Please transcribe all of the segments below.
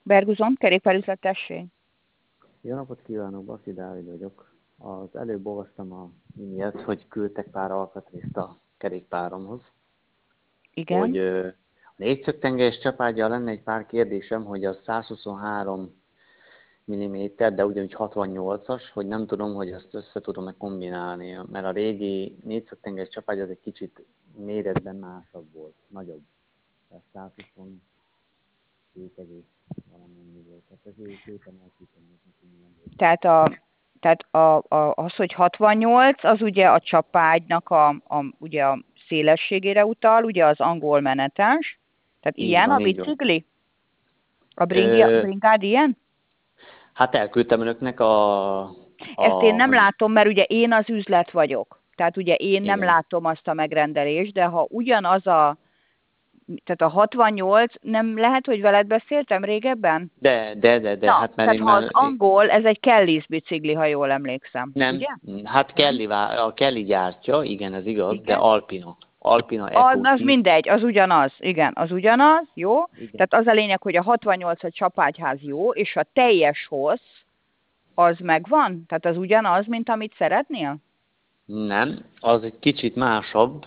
Berguzon, kerékpárüzletesség. Jó napot kívánok, Baki Dávid vagyok. Az előbb olvastam a e-mailt, hogy küldtek pár alkatrészt a kerékpáromhoz. Igen. Hogy a négyszögtengelyes csapággyal lenne egy pár kérdésem, hogy az 123 mm, de ugyanúgy 68-as, hogy nem tudom, hogy ezt össze tudom-e kombinálni, mert a régi négyszögtengelyes csapágy az egy kicsit méretben másabb volt, nagyobb. Tehát 127 egész valamennyi volt. Tehát ezért képen elküldtem nekünk. Tehát az, hogy 68, az ugye a csapágynak ugye a szélességére utal, ugye az angol menetes. Tehát Így ilyen a van, így van. bicikli? A Ö, bringád ilyen? hát elküldtem önöknek Ezt én nem hogy látom, mert ugye én az üzlet vagyok. Tehát ugye én nem igen. látom azt a megrendelést, de ha ugyanaz tehát a 68, nem lehet, hogy veled beszéltem régebben? De, Na, hát mert tehát én ha az már, angol, ez egy Kelly's bicikli, ha jól emlékszem, nem, ugye? hát Nem? A Kelly gyártja, igen, ez igaz, de Igen. Alpina Eco Az 10, mindegy, az ugyanaz, igen, az ugyanaz, jó? igen. Tehát az a lényeg, hogy a 68 a csapágyház jó, és a teljes hossz, az megvan? Tehát az ugyanaz, mint amit szeretnél? Nem, az egy kicsit másabb,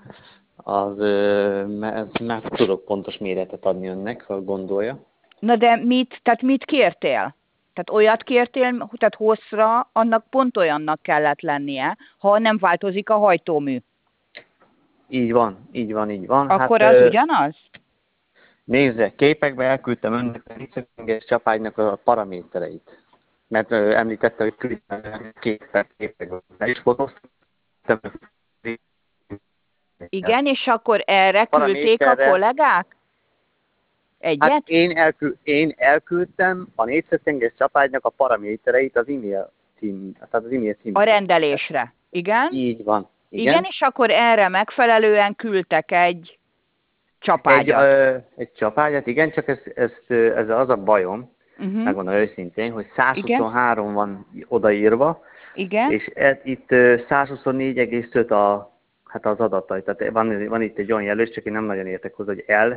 meg tudok pontos méretet adni önnek, ha gondolja. Na de tehát mit kértél? Tehát olyat kértél, tehát hosszra, annak pont olyannak kellett lennie, ha nem változik a hajtómű. Így van, így van, így van. Hát Akkor az ugyanaz? nézze, képekbe elküldtem önnek a négyszögtengelyes csapágynak a paramétereit. Mert említette, hogy küldtem képekbe. Le is fotóztam. Igen, és akkor erre küldték a Paraméterre, kollégák? hát Egyet? én elküldtem a négyszögtengelyes csapágynak a paramétereit az e-mail tehát az e-mail A címre. rendelésre. Igen? Így van, Igen, igen. és akkor erre megfelelően küldtek egy csapágyat. Egy csapágyat, igen, csak ez az a bajom, megmondom őszintén, hogy Igen, 123 van odaírva, igen. és itt 124,5 hát az adatai. Tehát van itt egy olyan jelölés, csak én nem nagyon értek hozzá, hogy L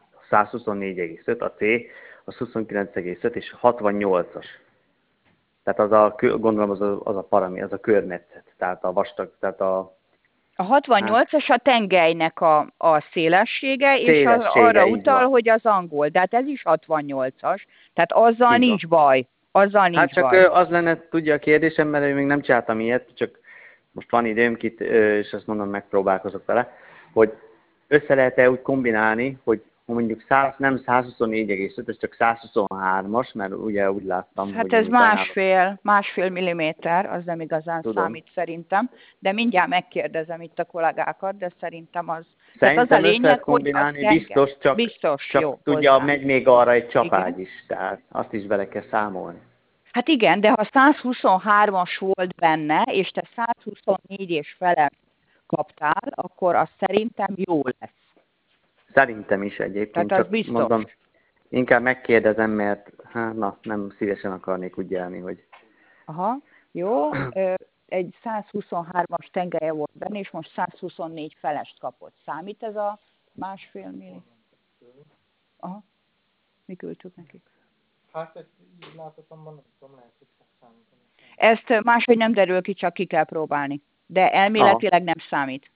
124,5, a C az 29,5 és 68-as. Tehát gondolom az a parami, az a körmetszet, tehát a vastag, tehát A hát 68-as a tengelynek a szélessége, és arra szélessége, így utal, van. hogy az angol. De hát ez is 68-as. Tehát azzal Így van. nincs baj. Azzal Hát nincs csak baj. az lenne, tudja a kérdésem, mert én még nem csináltam ilyet, csak most van időm itt, és azt mondom, megpróbálkozok vele, hogy össze lehet-e úgy kombinálni, hogy mondjuk nem 124,5, ez csak 123-as, mert ugye úgy láttam, Hát hogy ez amit ajánlott. másfél milliméter, az nem igazán Tudom. számít szerintem, de mindjárt megkérdezem itt a kollégákat, de szerintem az. Tehát az a Szerintem össze lehet lényeg, hogy a kombinálni, tenge. biztos, Biztos csak jó tudja, hozzá. megy még arra egy Igen. csapágy is, tehát azt is bele kell számolni. Hát igen, de ha 123-as volt benne, és te 124 és felett kaptál, akkor az szerintem jó lesz. Szerintem is Tehát egyébként, az csak biztos. mondom, inkább megkérdezem, mert hát, nem szívesen akarnék úgy járni, hogy Aha, jó. Egy 123-as tengelye volt benne, és most 124 felest kapott. Számít ez a másfél millió? Aha, mi küldtük nekik. Hát ezt így láthatomban nem tudom, lehet, hogy számítani. Ezt máshogy nem derül ki, csak ki kell próbálni. De aha, elméletileg nem számít.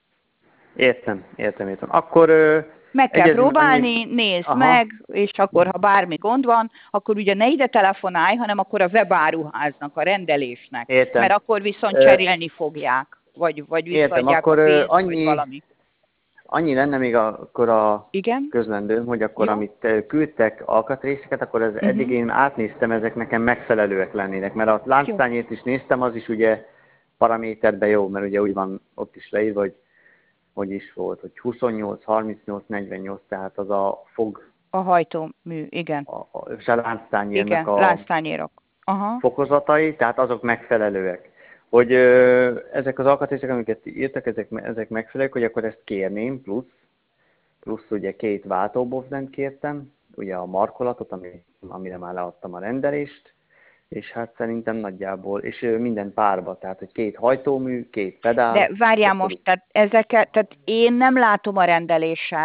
értem. Akkor Meg kell egyezünk annyi, próbálni, nézd aha, meg, és akkor, ha bármi gond van, akkor ugye ne ide telefonálj, hanem akkor a webáruháznak, a rendelésnek. Mert értem. akkor viszont Ö, cserélni fogják, vagy értem, visszaadják a akkor pénzt, vagy valami. annyi lenne még akkor a Igen? közlendőm, hogy akkor Jó? amit küldtek alkatrészeket, akkor eddig Uh-huh. én átnéztem, ezek nekem megfelelőek lennének, mert a Jó. lánctányért is néztem, az is ugye paraméterben jó, mert ugye úgy van ott is leírva, hogy is volt, hogy 28, 38, 48, tehát az a A hajtómű, igen. és a lánctányérnek Igen, a lánctányérok. Aha. fokozatai, tehát azok megfelelőek. Hogy ezek az alkatrészek, amiket írtak, ezek megfelelőek, hogy akkor ezt kérném, plusz ugye 2 váltóbovdent kértem, ugye a markolatot, amire már leadtam a rendelést, és hát szerintem nagyjából, és minden párba, tehát hogy 2 hajtómű, 2 pedál, De és várjál akkor most, tehát én nem látom a rendelésed,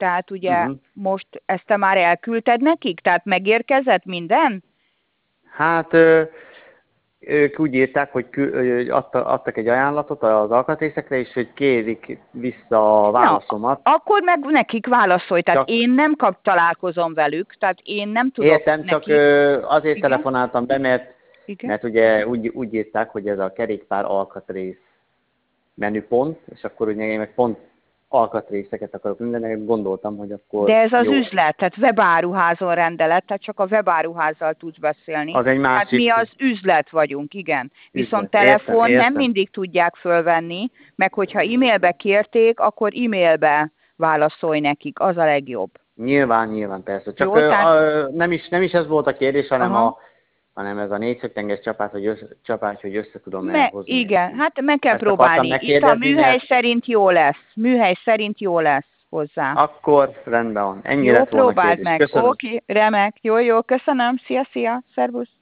Tehát ugye most ezt te már elküldted nekik? Tehát megérkezett minden? Hát ők úgy írták, hogy adtak egy ajánlatot az alkatrészekre, és hogy kérik vissza a válaszomat. Akkor meg nekik válaszolj. Tehát én nem találkozom velük, tehát én nem tudok értem, csak azért Igen? telefonáltam be, mert ugye úgy írták, hogy ez a kerékpár alkatrész menüpont, és akkor ugye én meg pont alkatrészeket akarok mindenek, gondoltam, hogy akkor de ez az jó. üzlet, tehát webáruházon rendelet, tehát csak a webáruházzal tudsz beszélni. Az egy másik. Hát mi az üzlet vagyunk, igen. Viszont üzlet. telefon értem. nem mindig tudják fölvenni, meg hogyha e-mailbe kérték, akkor e-mailbe válaszolj nekik, az a legjobb. Nyilván, persze. Csak jó, tehát... nem is ez volt a kérdés, hanem ez a négyszögtenges csapás, hogy össze tudom hozni. Igen, hát meg kell próbálni. Itt a műhely szerint jó lesz. Műhely szerint jó lesz hozzá. Akkor rendben van. Ennyi lett volna próbáld kérdés. meg. Oké, remek. Jó, köszönöm. Szia, szervusz.